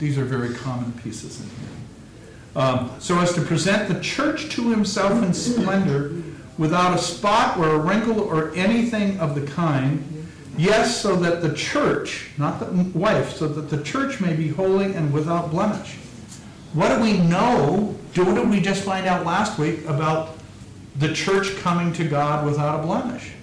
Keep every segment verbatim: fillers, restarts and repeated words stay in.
These are very common pieces in here. Um, so as to present the church to himself in splendor, without a spot or a wrinkle or anything of the kind. Yes, so that the church, not the wife, so that the church may be holy and without blemish. What do we know? What did we just find out last week about the church coming to God without a blemish?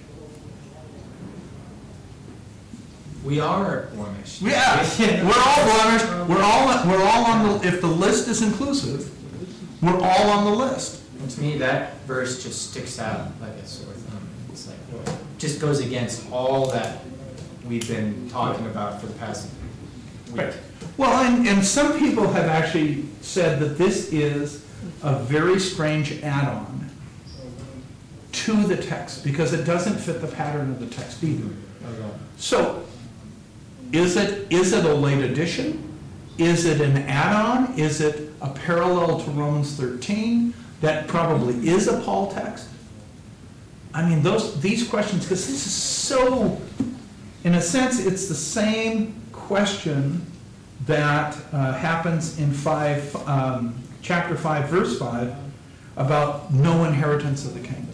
We are blemished. Yeah, we're all blemished. We're all we're all on the. If the list is inclusive, we're all on the list. And to me, that verse just sticks out like a sore thumb. It's like just goes against all that we've been talking about for the past week. Right. Well, and, and some people have actually said that this is a very strange add-on to the text because it doesn't fit the pattern of the text either. So, is it is it a late addition? Is it an add-on? Is it a parallel to Romans thirteen? That probably is a Paul text. I mean, those these questions, because this is so, in a sense, it's the same question that uh, happens in five, um, chapter five, verse five, about no inheritance of the kingdom.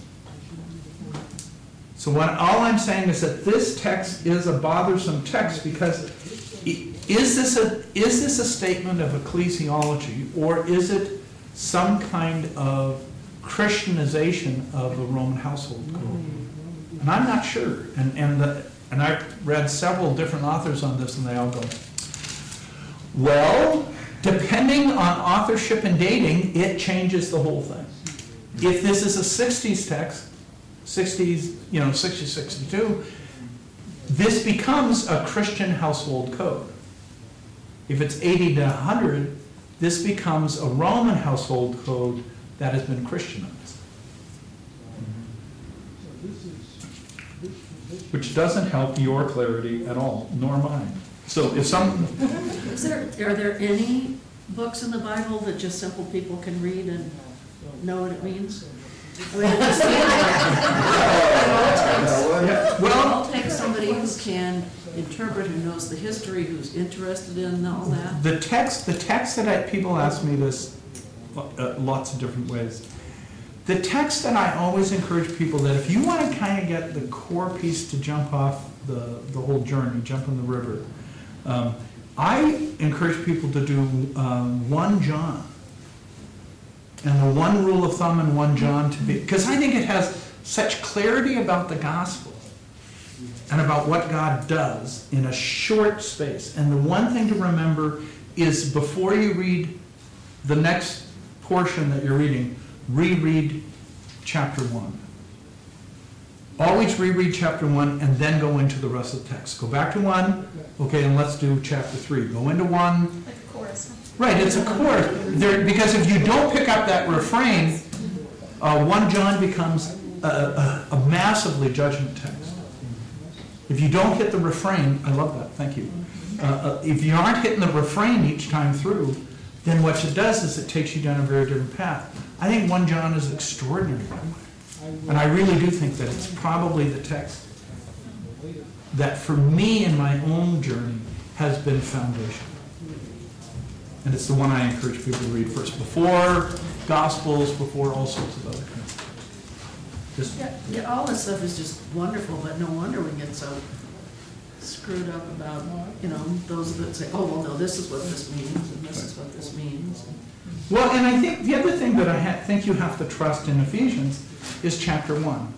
So what, all I'm saying is that this text is a bothersome text because is this a is this a statement of ecclesiology, or is it some kind of Christianization of the Roman household code? And I'm not sure. And and the, and I've read several different authors on this, and they all go, well, depending on authorship and dating, it changes the whole thing. If this is a sixties text, sixties, you know, sixty, sixty-two, this becomes a Christian household code. If it's eighty to one hundred, this becomes a Roman household code that has been Christianized. Which doesn't help your clarity at all, nor mine. So if some... Is there, are there any books in the Bible that just simple people can read and know what it means? I mean, it just seems like it all takes, well, it all takes somebody who can interpret, who knows the history, who's interested in all that. The text, the text that I, people ask me this uh, lots of different ways. The text that I always encourage people that if you want to kind of get the core piece to jump off the, the whole journey, jump in the river, um, I encourage people to do um, First John. And the one rule of thumb in First John to be, because I think it has such clarity about the gospel and about what God does in a short space. And the one thing to remember is before you read the next portion that you're reading, reread chapter one. Always reread chapter one and then go into the rest of the text. Go back to one, okay, and let's do chapter three. Go into one. Like a chorus. Right, it's a chorus. There, because if you don't pick up that refrain, uh, First John becomes a, a, a massively judgment text. If you don't hit the refrain, I love that, thank you. Uh, uh, if you aren't hitting the refrain each time through, then what it does is it takes you down a very different path. I think First John is extraordinary that way. And I really do think that it's probably the text that for me in my own journey has been foundational. And it's the one I encourage people to read first, before Gospels, before all sorts of other kinds of stuff. Just Yeah, yeah, all this stuff is just wonderful, but no wonder we get so screwed up about, you know, those that say, oh, well, no, this is what this means, and this is what this means. well, and I think the other thing that I ha- think you have to trust in Ephesians is chapter one.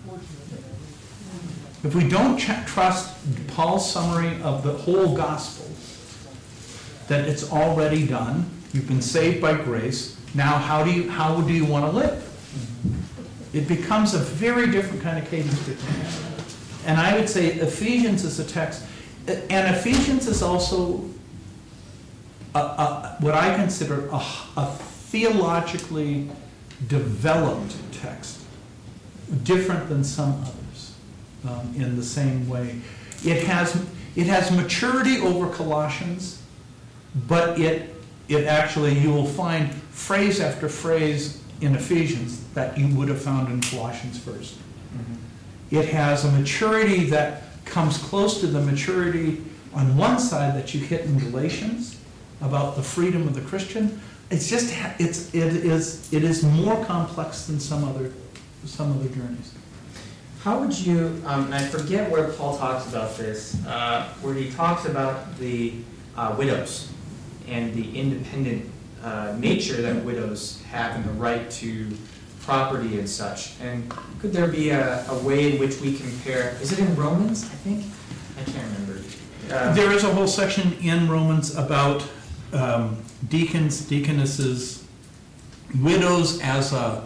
If we don't ch- trust Paul's summary of the whole gospel, that it's already done, you've been saved by grace, now how do you how do you want to live? It becomes a very different kind of cadence between them. And I would say Ephesians is a text, and Ephesians is also a, a, what I consider a, a theologically developed text, different than some others um, in the same way. It has it has maturity over Colossians, but it it actually, you will find phrase after phrase in Ephesians that you would have found in Colossians first. Mm-hmm. It has a maturity that comes close to the maturity on one side that you hit in Galatians, about the freedom of the Christian. It's just, it's, it is, it is more complex than some other, some other journeys. How would you, um, and I forget where Paul talks about this, uh, where he talks about the uh, widows and the independent uh, nature that widows have and the right to property and such. And could there be a, a way in which we compare, is it in Romans, I think? I can't remember. Uh, There is a whole section in Romans about um, deacons, deaconesses, widows as a,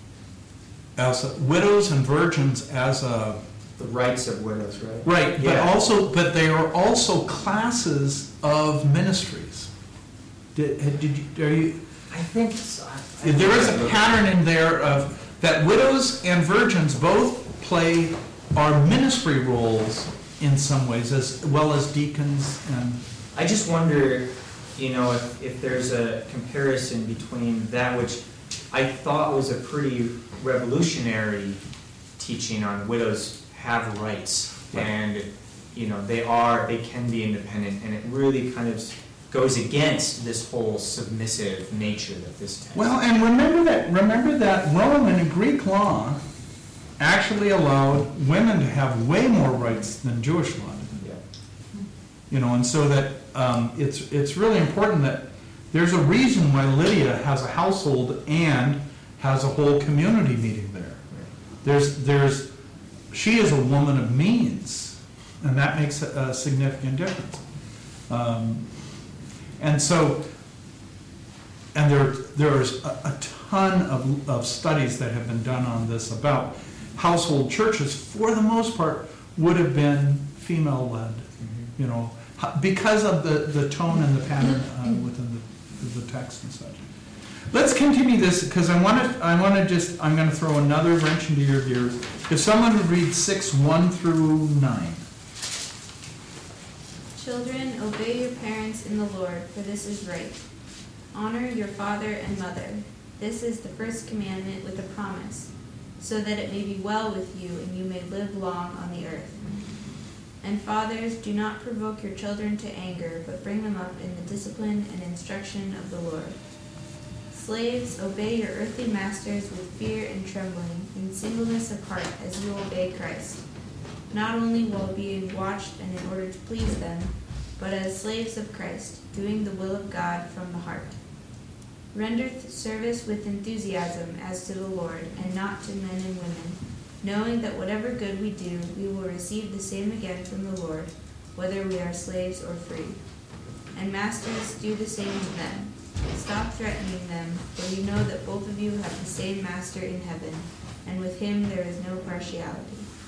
as a, widows and virgins as a, the rights of widows, right? right, but Yeah. also, but they are also classes of ministries. Did, did you, are you, I think so. I- I there is think a I- pattern in there of, that widows and virgins both play, are ministry roles in some ways, as well as deacons and, I just wonder, you know, if, if there's a comparison between that which I thought was a pretty revolutionary teaching on widows have rights, Right. and, you know, they are, they can be independent, and it really kind of goes against this whole submissive nature that this text. well, and remember that, remember that Roman and Greek law actually allowed women to have way more rights than Jewish law did. Yeah. You know, and so that um, it's, it's really important that there's a reason why Lydia has a household and has a whole community meeting there. There's, there's, she is a woman of means, and that makes a, a significant difference. Um, and so, and there, there's a, a ton of, of studies that have been done on this about household churches, for the most part, would have been female-led, you know, because of the, the tone and the pattern uh, within the, the text and such. Let's continue this, because I want to, I want to just, I'm going to throw another wrench into your gears. If someone would read six, one through nine. Children, obey your parents in the Lord, for this is right. Honor your father and mother. This is the first commandment with a promise, so that it may be well with you and you may live long on the earth. And fathers, do not provoke your children to anger, but bring them up in the discipline and instruction of the Lord. Slaves, obey your earthly masters with fear and trembling, in singleness of heart, as you obey Christ, not only while being watched and in order to please them, but as slaves of Christ, doing the will of God from the heart. Render th- service with enthusiasm as to the Lord, and not to men and women, knowing that whatever good we do, we will receive the same again from the Lord, whether we are slaves or free. And masters, do the same to them. Stop threatening them, for you know that both of you have the same master in heaven, and with him there is no partiality.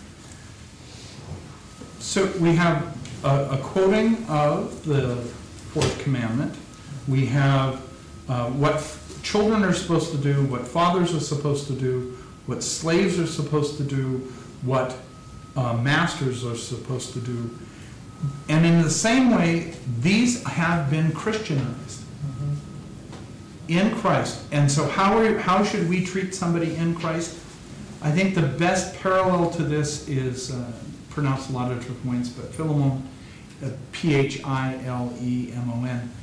So we have a, a quoting of the fourth commandment. We have uh, what f- children are supposed to do, what fathers are supposed to do, what slaves are supposed to do, what uh, masters are supposed to do. And in the same way, these have been Christianized in Christ. And so how, are, how should we treat somebody in Christ? I think the best parallel to this is uh, pronounced a lot of different ways, but Philemon, uh, P H I L E M O N.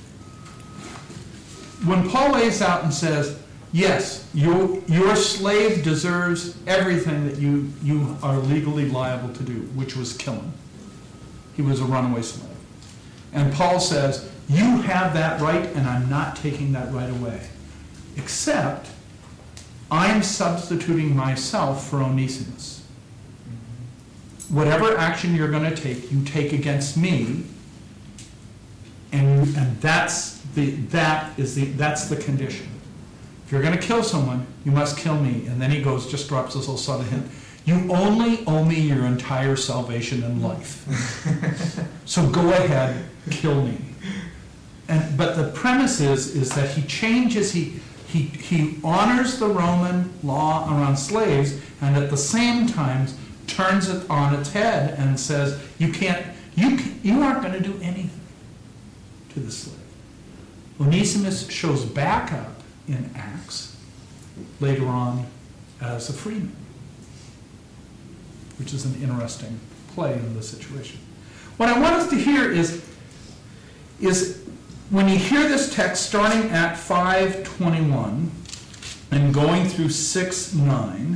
When Paul lays out and says, yes, your, your slave deserves everything that you, you are legally liable to do, which was kill him. He was a runaway slave. And Paul says, you have that right, and I'm not taking that right away. Except, I'm substituting myself for Onesimus. Whatever action you're going to take, you take against me, and, and that's the that is the that's the condition. If you're going to kill someone, you must kill me. And then he goes, just drops this little subtle hint. You only owe me your entire salvation and life. So go ahead, kill me. And but the premise is is that he changes, he he he honors the Roman law around slaves, and at the same time turns it on its head and says, you can't, you you aren't going to do anything to the slave. Onesimus shows back up in Acts later on as a freeman, which is an interesting play in the situation. What I want us to hear is, is when you hear this text starting at five twenty-one and going through six nine,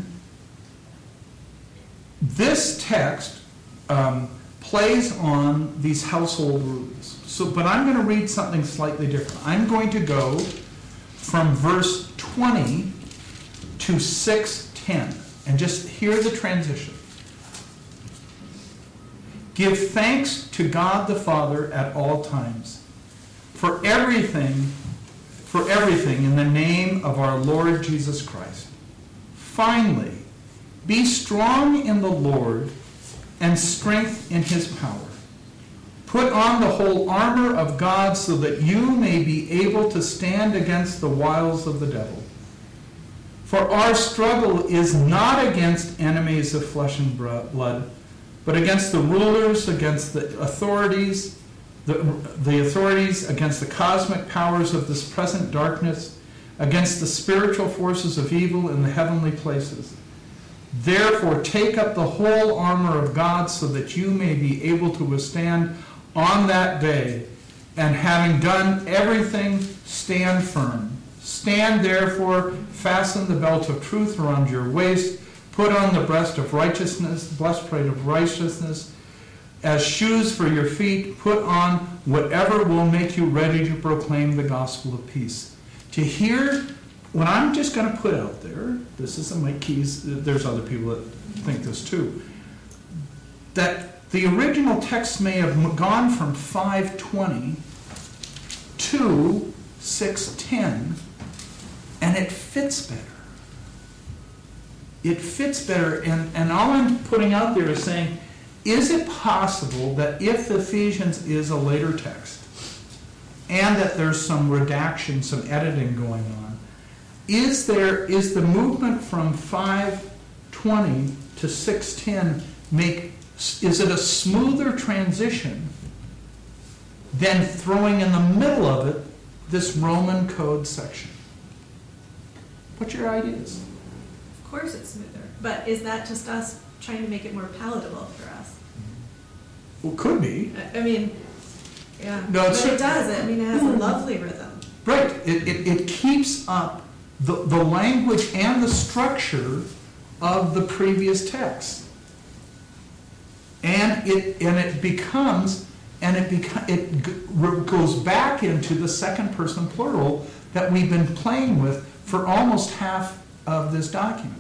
this text um, plays on these household rules. So, but I'm going to read something slightly different. I'm going to go from verse twenty to six ten, and just hear the transition. Give thanks to God the Father at all times, for everything, for everything in the name of our Lord Jesus Christ. Finally, be strong in the Lord and strength in his power. Put on the whole armor of God so that you may be able to stand against the wiles of the devil. For our struggle is not against enemies of flesh and blood, but against the rulers, against the authorities, the, the authorities, against the cosmic powers of this present darkness, against the spiritual forces of evil in the heavenly places. Therefore, take up the whole armor of God so that you may be able to withstand on that day, and having done everything, stand firm. Stand therefore, fasten the belt of truth around your waist, put on the breast of righteousness, breastplate of righteousness, as shoes for your feet, put on whatever will make you ready to proclaim the gospel of peace. To hear, what I'm just going to put out there, this isn't my keys, there's other people that think this too, that the original text may have gone from five twenty to six ten, and it fits better. It fits better, and, and all I'm putting out there is saying, is it possible that if Ephesians is a later text, and that there's some redaction, some editing going on, is there, is the movement from five twenty to six ten make, is it a smoother transition than throwing in the middle of it this Roman code section? What's your ideas? Of course it's smoother, but is that just us trying to make it more palatable for us? Well, could be. I- I mean, yeah, No, but it's- it does, I mean, it has a lovely rhythm. Right. It, it, it keeps up the, the language and the structure of the previous text. And it, and it becomes, and it, beca- it g- goes back into the second person plural that we've been playing with for almost half of this document.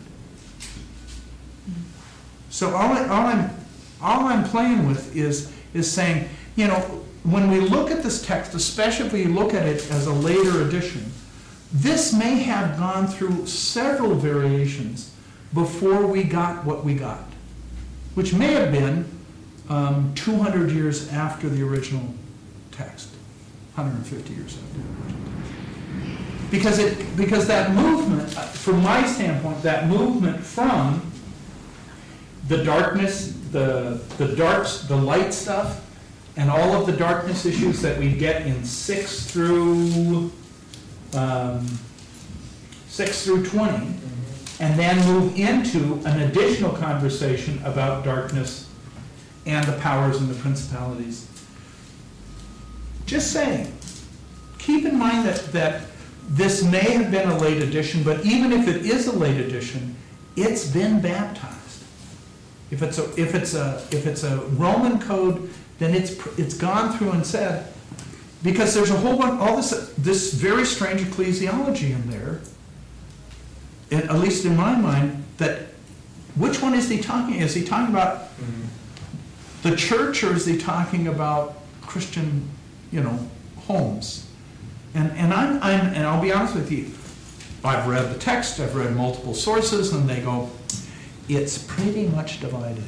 So all, I, all I'm all I'm playing with is is saying, you know, when we look at this text, especially if we look at it as a later edition, this may have gone through several variations before we got what we got, which may have been um, two hundred years after the original text, one hundred fifty years after the original text. Because it, because that movement, from my standpoint, that movement from the darkness, the the darks, the light stuff, and all of the darkness issues that we get in six through um, six through twenty, and then move into an additional conversation about darkness and the powers and the principalities. Just saying, keep in mind that that. This may have been a late edition, but even if it is a late edition, it's been baptized. If it's a if it's a if it's a Roman code, then it's it's gone through and said, because there's a whole bunch, all this this very strange ecclesiology in there, at least in my mind, that which one is he talking? Is he talking about mm-hmm. the church, or is he talking about Christian, you know, homes? And and I'm I'm and I'll be honest with you, I've read the text, I've read multiple sources, and they go, it's pretty much divided.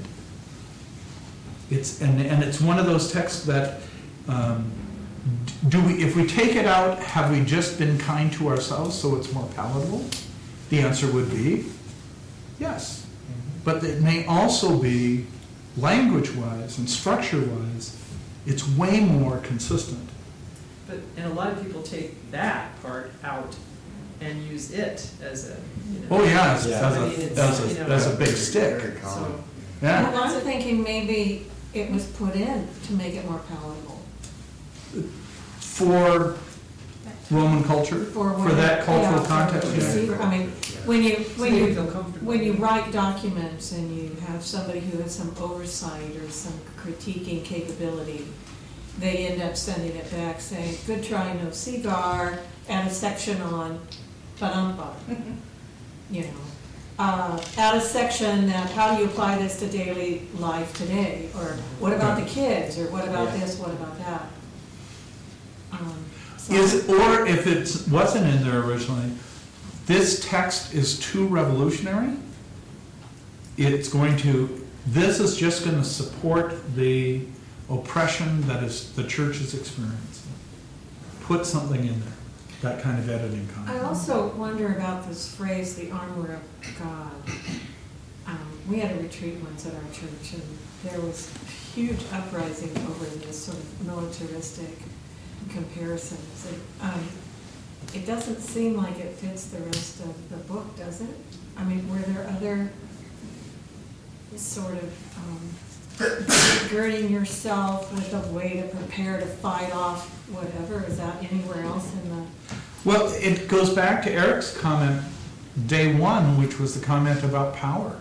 It's and and it's one of those texts that um, do we if we take it out, have we just been kind to ourselves so it's more palatable? The answer would be yes, but it may also be language-wise and structure-wise, it's way more consistent. But, and a lot of people take that part out and use it as a, you know. Oh, yeah, as, Yeah. as I a, mean, it's, as a, you know, as a big stick. Very common. So, Yeah. Well, I'm thinking maybe it was put in to make it more palatable. for Roman culture, For for when- that cultural yeah, for context. the yeah. receiver. I mean, when you, when So you, feel comfortable. when you write documents and you have somebody who has some oversight or some critiquing capability, they end up sending it back saying, good try, no cigar, add a section on ba-dum-bum. You know, uh, add a section that, how do you apply this to daily life today? Or what about the kids? Or what about Yeah. this, what about that? Um, so- Is, or if it wasn't in there originally, this text is too revolutionary, it's going to, this is just gonna support the oppression that is, the church is experiencing. Put something in there, that kind of editing I content. also wonder about this phrase, the armor of God. Um, we had a retreat once at our church, and there was huge uprising over this sort of militaristic comparisons. And, um, it doesn't seem like it fits the rest of the book, does it? I mean, were there other sort of um, girding yourself with a way to prepare to fight off whatever? Is that anywhere else in the? Well, it goes back to Eric's comment, day one, which was the comment about power.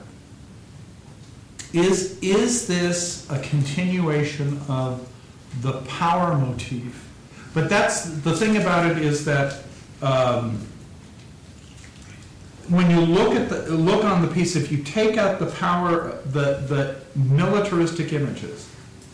Is, is this a continuation of the power motif? But that's, the thing about it is that um, when you look at the, look on the piece, if you take out the power, the, the militaristic images,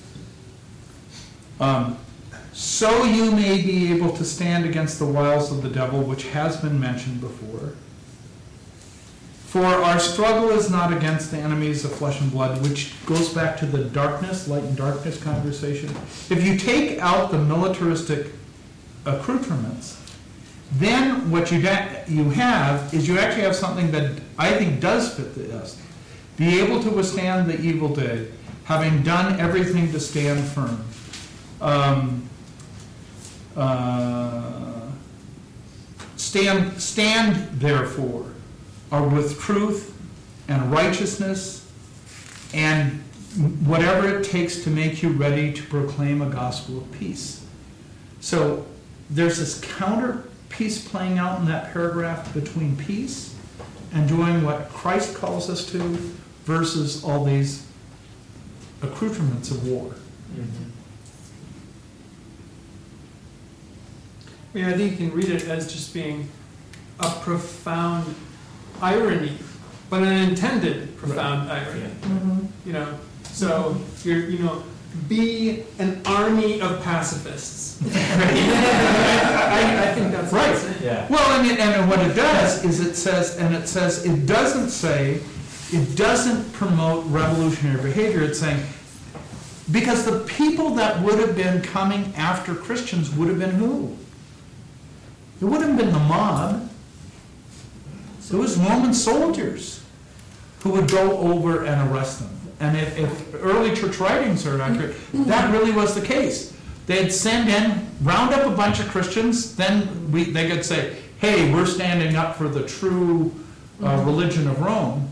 um, so you may be able to stand against the wiles of the devil, which has been mentioned before. For our struggle is not against the enemies of flesh and blood, which goes back to the darkness, light and darkness conversation. If you take out the militaristic accoutrements, then what you, da- you have is you actually have something that I think does fit this. Be able to withstand the evil day, having done everything to stand firm. Um, uh, stand, stand therefore, are with truth and righteousness and whatever it takes to make you ready to proclaim a gospel of peace. So there's this counter piece playing out in that paragraph between peace and doing what Christ calls us to versus all these accoutrements of war. Mm-hmm. I mean, I think you can read it as just being a profound irony, but an intended profound irony. Mhm. You know, so you're, you know, be an army of pacifists. I, I think that's what it's Right. saying. Yeah. Well, and, it, and what it does is it says, and it says, it doesn't say, it doesn't promote revolutionary behavior. It's saying, because the people that would have been coming after Christians would have been who? It would have been the mob. It was Roman soldiers who would go over and arrest them. And if, if early church writings are accurate, that really was the case. They'd send in, round up a bunch of Christians, then we, they could say, hey, we're standing up for the true uh, religion of Rome.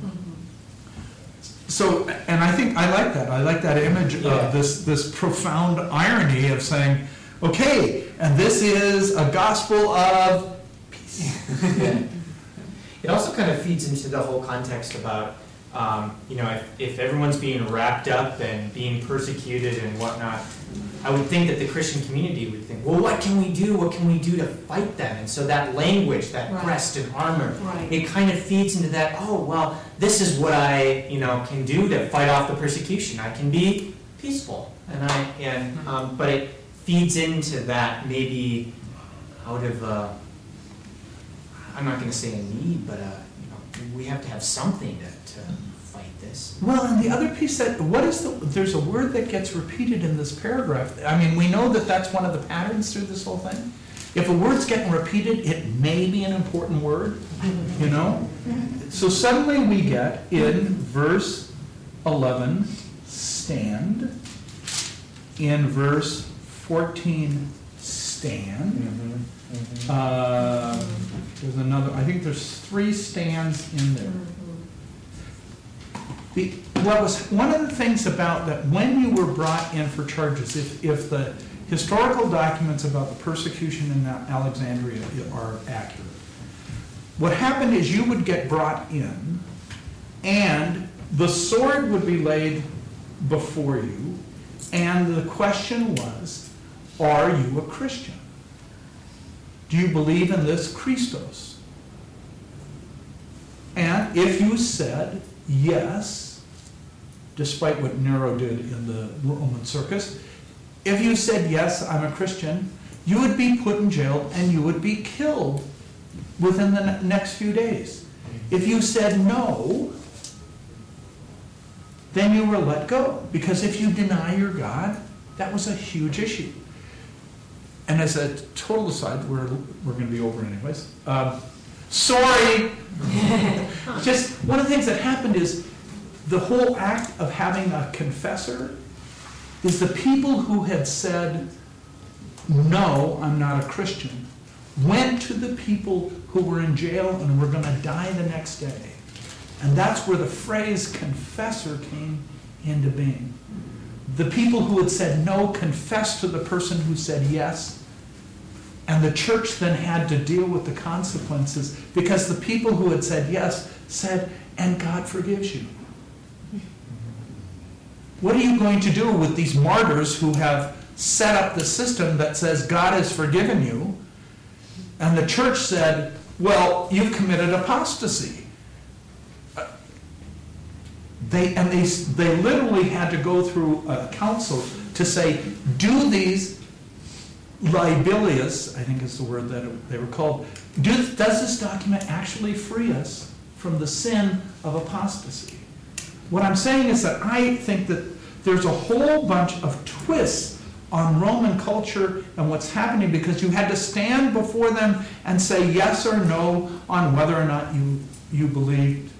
So, and I think, I like that. I like that image Yeah. of this, this profound irony of saying, okay, and this is a gospel of peace. Yeah. It also kind of feeds into the whole context about, um, you know, if, if everyone's being wrapped up and being persecuted and whatnot, I would think that the Christian community would think, well, what can we do? What can we do to fight them? And so that language, that Right. crest and armor, Right. it kind of feeds into that, oh, well, this is what I, you know, can do to fight off the persecution. I can be peaceful. And I, and, um, but it feeds into that maybe out of, uh, I'm not going to say a need, but, uh, you know, we have to have something to, to fight this. Well, and the other piece that, what is the, there's a word that gets repeated in this paragraph. I mean, we know that that's one of the patterns through this whole thing. If a word's getting repeated, it may be an important word, you know? So suddenly we get in verse eleven, stand. In verse fourteen, stand. Uh, There's another, I think there's three stands in there. The, what was, one of the things about that, when you were brought in for charges, if, if the historical documents about the persecution in Alexandria are accurate. What happened is you would get brought in, and the sword would be laid before you, and the question was, are you a Christian? Do you believe in this Christos? And if you said yes, despite what Nero did in the Roman circus, if you said yes, I'm a Christian, you would be put in jail and you would be killed within the ne- next few days. If you said no, then you were let go. Because if you deny your God, that was a huge issue. And as a total aside, we're, we're going to be over anyways. Um, sorry! Just one of the things that happened is the whole act of having a confessor is the people who had said, no, I'm not a Christian, went to the people who were in jail and were going to die the next day. And that's where the phrase confessor came into being. The people who had said no confessed to the person who said yes. And the church then had to deal with the consequences because the people who had said yes said, and God forgives you. What are you going to do with these martyrs who have set up the system that says God has forgiven you? And the church said, well, you've committed apostasy. They, and they, they literally had to go through a council to say, do these libelius, I think is the word that they were called, do, does this document actually free us from the sin of apostasy? What I'm saying is that I think that there's a whole bunch of twists on Roman culture and what's happening because you had to stand before them and say yes or no on whether or not you, you believed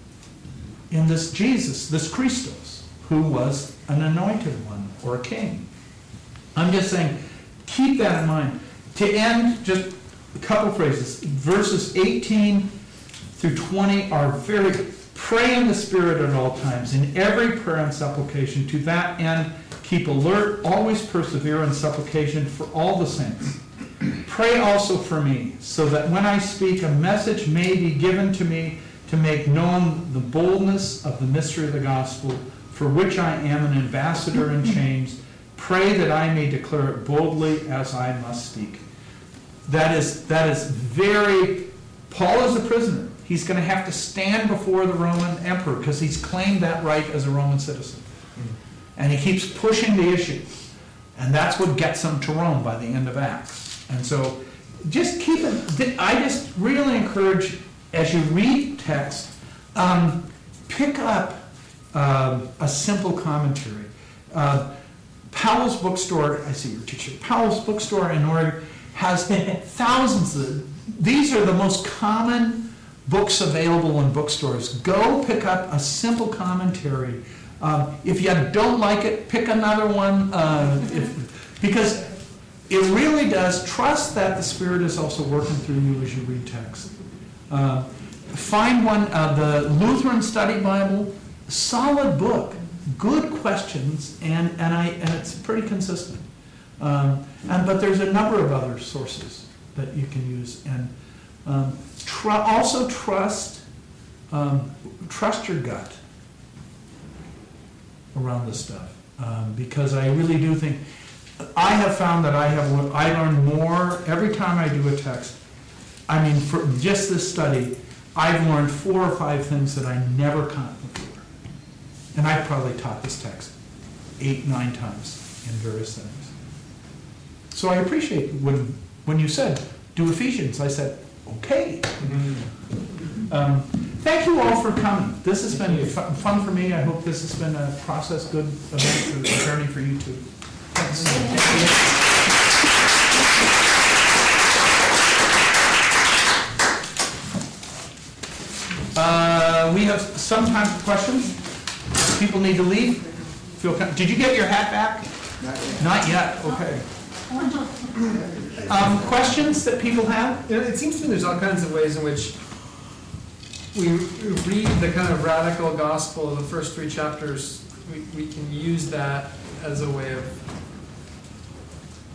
in this Jesus, this Christos, who was an anointed one or a king. I'm just saying, keep that in mind. To end, just a couple phrases. Verses eighteen through twenty are very, pray in the Spirit at all times, in every prayer and supplication. To that end, keep alert, always persevere in supplication for all the saints. Pray also for me, so that when I speak, a message may be given to me to make known the boldness of the mystery of the gospel, for which I am an ambassador in chains. Pray that I may declare it boldly as I must speak. That is, that is very, Paul is a prisoner. He's going to have to stand before the Roman emperor because he's claimed that right as a Roman citizen. And he keeps pushing the issue. And that's what gets him to Rome by the end of Acts. And so just keep it, I just really encourage, as you read text, um, pick up um, a simple commentary. Uh, Powell's Bookstore, I see your teacher, Powell's Bookstore in Oregon has thousands of, these are the most common books available in bookstores. Go pick up a simple commentary. Um, if you don't like it, pick another one, uh, if, because it really does trust that the Spirit is also working through you as you read text. Uh, find one, uh, the Lutheran Study Bible, solid book. Good questions, and, and I and it's pretty consistent. Um, and but there's a number of other sources that you can use, and um, tr- also trust um, trust your gut around this stuff, um, because I really do think I have found that I have I learn more every time I do a text. I mean, for just this study, I've learned four or five things that I never caught before. And I've probably taught this text eight, nine times in various things. So I appreciate when when you said, do Ephesians. I said, okay. Mm-hmm. Um, thank you all for coming. This has been f- fun for me. I hope this has been a process, good event, for, a journey for you too. Thanks. Uh, we have some time for questions. People need to leave. Feel com- Did you get your hat back? Not yet. Not yet. Okay. Um, questions that people have? You know, it seems to me there's all kinds of ways in which we read the kind of radical gospel of the first three chapters. We, we can use that as a way of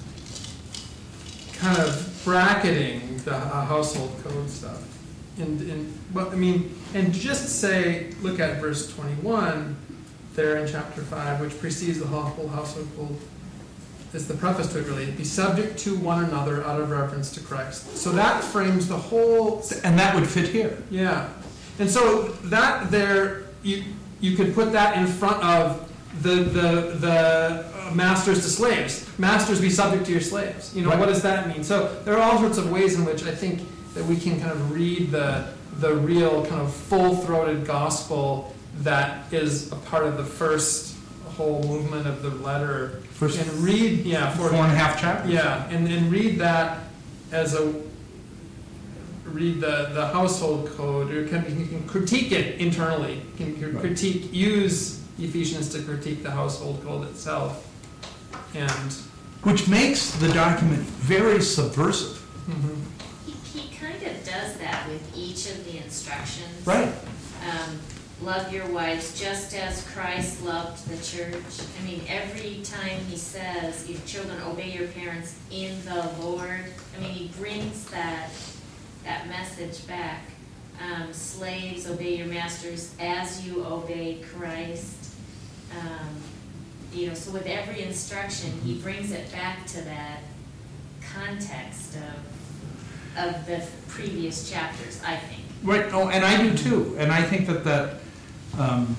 kind of bracketing the uh, household code stuff. And, and, but, I mean, and just say, look at verse twenty-one there in chapter five, which precedes the whole household code. It's the preface to it, really. Be subject to one another out of reference to Christ. So that frames the whole... And that would fit here. Yeah. And so that there, you you could put that in front of the the the uh, masters to slaves. Masters, be subject to your slaves. You know, Right. what does that mean? So there are all sorts of ways in which I think that we can kind of read the the real kind of full-throated gospel that is a part of the first whole movement of the letter. First and read, yeah, four and a half chapters. yeah, and, and read that as a, read the, the household code, or can, you can critique it internally. You can Right. critique, use Ephesians to critique the household code itself. And, Which makes the document very subversive. mhm. He, he kind of does that with each of the instructions. Right. Um, love your wives just as Christ loved the church. I mean, every time he says, you children, obey your parents in the Lord. I mean, he brings that, that message back. Um, slaves, obey your masters as you obey Christ. Um, you know, so with every instruction, he brings it back to that context of, of the previous chapters, I think. Right, oh, and I do too, and I think that that, um,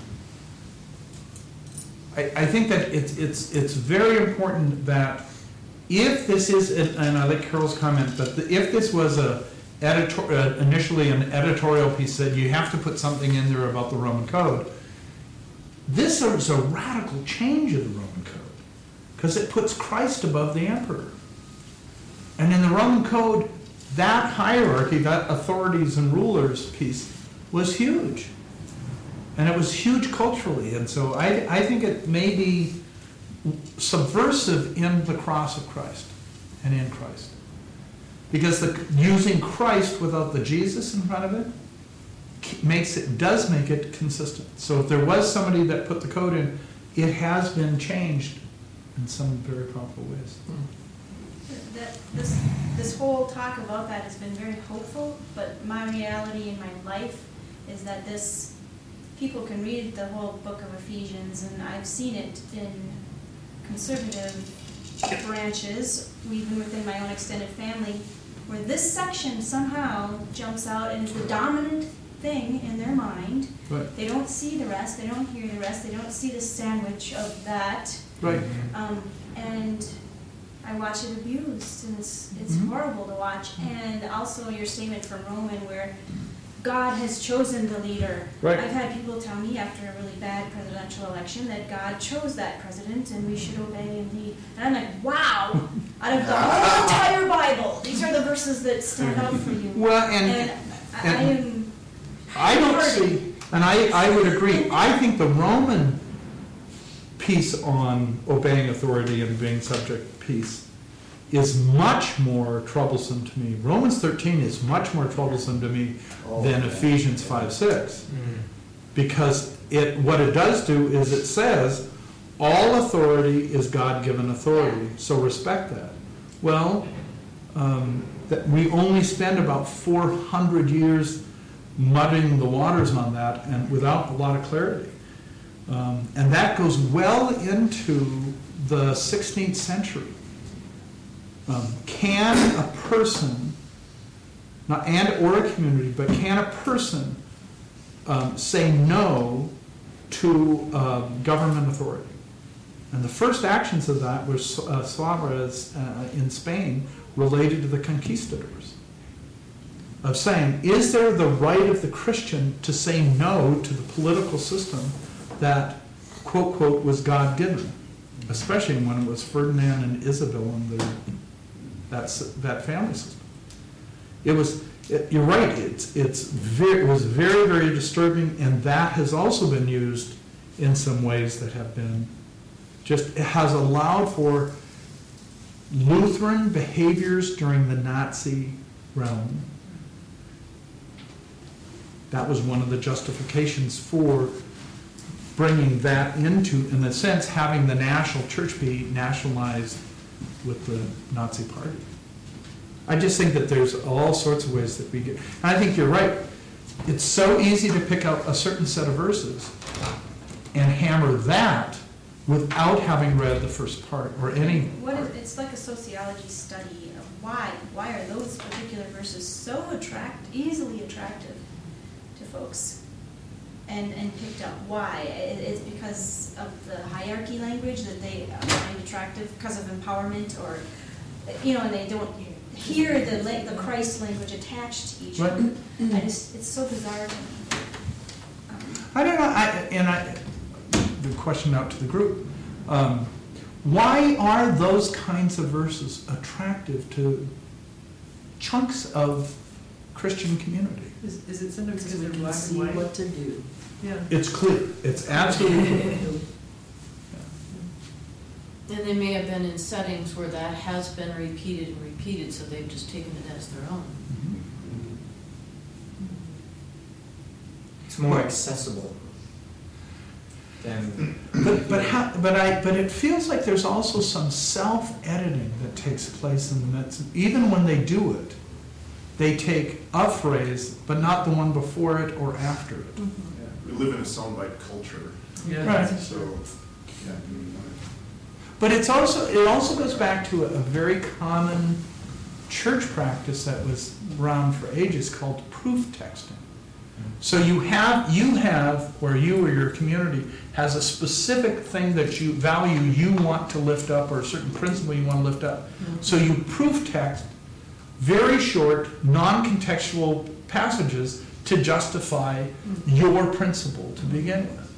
I, I think that it's, it's, it's very important that if this is, and I like Carol's comment, that the- if this was a editor, uh, initially an editorial piece that you have to put something in there about the Roman code, this is a radical change of the Roman code, because it puts Christ above the emperor. And in the Roman code, that hierarchy, that authorities and rulers piece, was huge. And it was huge culturally. And so I, I think it may be subversive in the cross of Christ and in Christ. Because the, using Christ without the Jesus in front of it makes it, does make it consistent. So if there was somebody that put the code in, it has been changed in some very powerful ways. That, this, this whole talk about that has been very hopeful, but my reality in my life is that this, people can read the whole book of Ephesians, and I've seen it in conservative branches, even within my own extended family, where this section somehow jumps out and is the dominant thing in their mind. Right. They don't see the rest, they don't hear the rest, they don't see the sandwich of that. Right. Um, and I watch it abused, and it's it's Mhm. horrible to watch. And also your statement from Roman, where God has chosen the leader. Right. I've had people tell me after a really bad presidential election that God chose that president, and we should obey and lead. And I'm like, wow! Out of the whole entire Bible, these are the verses that stand out for you. Well, and, And I, I and- am. I don't hurting. see, and I, I would agree, I think the Roman piece on obeying authority and being subject piece is much more troublesome to me. Romans thirteen is much more troublesome to me than Ephesians five six. Because it, what it does do is it says, all authority is God-given authority, so respect that. Well, um, that we only spend about four hundred years muddying the waters on that and without a lot of clarity. Um, and that goes well into the sixteenth century. Um, can a person, not and or a community, but can a person um, say no to um, government authority? And the first actions of that were uh, Suarez uh, in Spain related to the conquistadors. Of saying, is there the right of the Christian to say no to the political system that, quote, quote, was God-given? Especially when it was Ferdinand and Isabel and their, that's, that family system. It was, it, you're right, it's, it's very, it was very, very disturbing, and that has also been used in some ways that have been, just, it has allowed for Lutheran behaviors during the Nazi realm. That was one of the justifications for bringing that into, in a sense, having the national church be nationalized with the Nazi party. I just think that there's all sorts of ways that we get, and I think you're right. It's so easy to pick out a certain set of verses and hammer that without having read the first part or any What part. is, it's like a sociology study of why, why are those particular verses so attract, easily attractive to folks? And, and picked up why. It, it's because of the hierarchy language that they find attractive, because of empowerment, or, you know, and they don't hear the, la- the Christ language attached to each Right. one. I just, it's so bizarre to me. Um, I don't know, I, and I, the question out to the group, um, why are those kinds of verses attractive to chunks of Christian community? Is, is it sometimes Because because we they're can black see and white? what to do. Yeah. It's clear, it's absolutely clear. And they may have been in settings where that has been repeated and repeated, so they've just taken it as their own. It's more accessible than. But, but how, but I, but it feels like there's also some self-editing that takes place in the midst, even when they do it. They take a phrase, but not the one before it or after it. We live in a soundbite culture, Yeah. Right. so, yeah. But it's also, it also goes back to a, a very common church practice that was around for ages called proof texting. So you have, you have, or you or your community has a specific thing that you value you want to lift up, or a certain principle you want to lift up. So you proof text very short, non-contextual passages to justify your principle to begin with.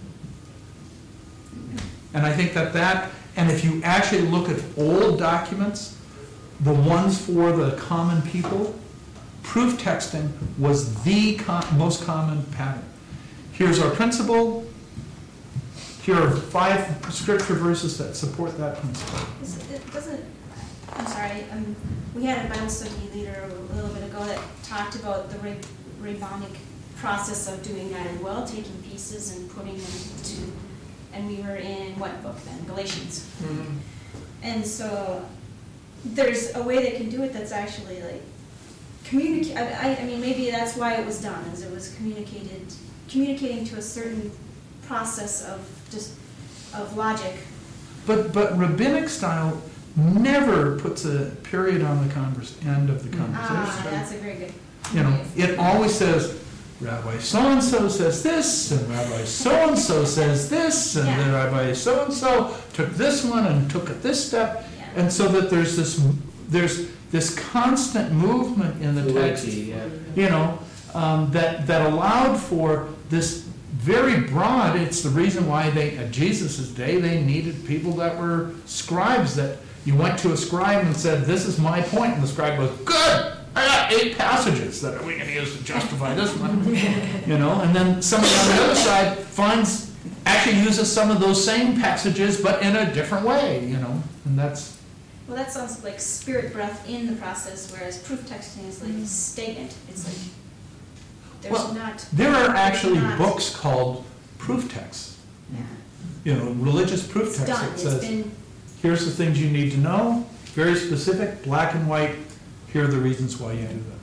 And I think that that, and if you actually look at old documents, the ones for the common people, proof texting was the com- most common pattern. Here's our principle. Here are five scripture verses that support that principle. Is it it doesn't, I'm sorry, um, we had a Bible study leader a little bit ago that talked about the Ra- Rabbinic process of doing that as well, taking pieces and putting them to, and we were in what book then? Galatians. Mhm. And so there's a way they can do it that's actually like communicate. I, I mean, maybe that's why it was done, is it was communicated, communicating to a certain process of just of logic. But but rabbinic style never puts a period on the converse, end of the Ah, conversation. that's a very good. You know, it always says, Rabbi so-and-so says this, and Rabbi so-and-so says this, and then Yeah. Rabbi so-and-so took this one and took it this step. Yeah. And so that there's this, there's this constant movement in the text, Fluidity, yeah. you know, um, that, that allowed for this very broad, it's the reason why they, at Jesus' day, they needed people that were scribes, that you went to a scribe and said, this is my point, and the scribe goes, good, I got eight passages that we can use to justify this one, you know, and then somebody on the other side finds, actually uses some of those same passages, but in a different way, you know, and that's, Well, that sounds like spirit breath in the process, whereas proof texting is like stagnant. It's like there's Well, not. there are actually not- books called proof texts, Yeah. you know, religious proof It's texts done. that It's says, been. here's the things you need to know, very specific, black and white, here are the reasons why you do that.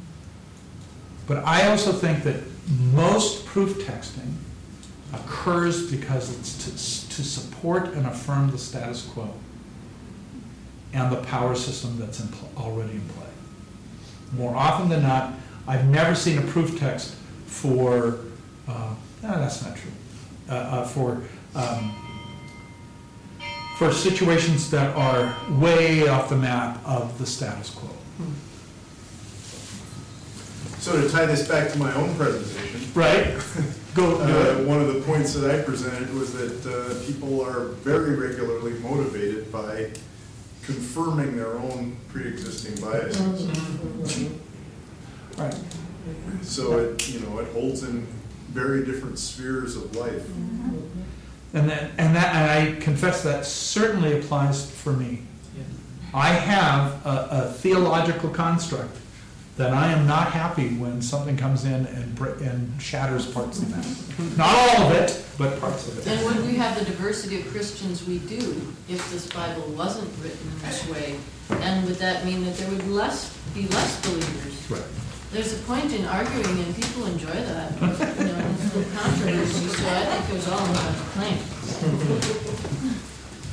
But I also think that most proof texting occurs because it's to, to support and affirm the status quo and the power system that's in pl- already in play. More often than not, I've never seen a proof text for, uh, no, that's not true, uh, uh, for um, for situations that are way off the map of the status quo. So to tie this back to my own presentation, Right? Go, do uh, it. one of the points that I presented was that uh, people are very regularly motivated by confirming their own pre-existing biases. Right. So it, you know, it holds in very different spheres of life. And that, and that, and I confess that certainly applies for me. Yeah. I have a, a theological construct that I am not happy when something comes in and, br- and shatters parts of that. Not all of it, but parts of it. And when we have the diversity of Christians we do, if this Bible wasn't written in this way, And would that mean that there would less, be less believers? Right. There's a point in arguing, and people enjoy that, you know, and it's a controversy, so I think there's all in the claim.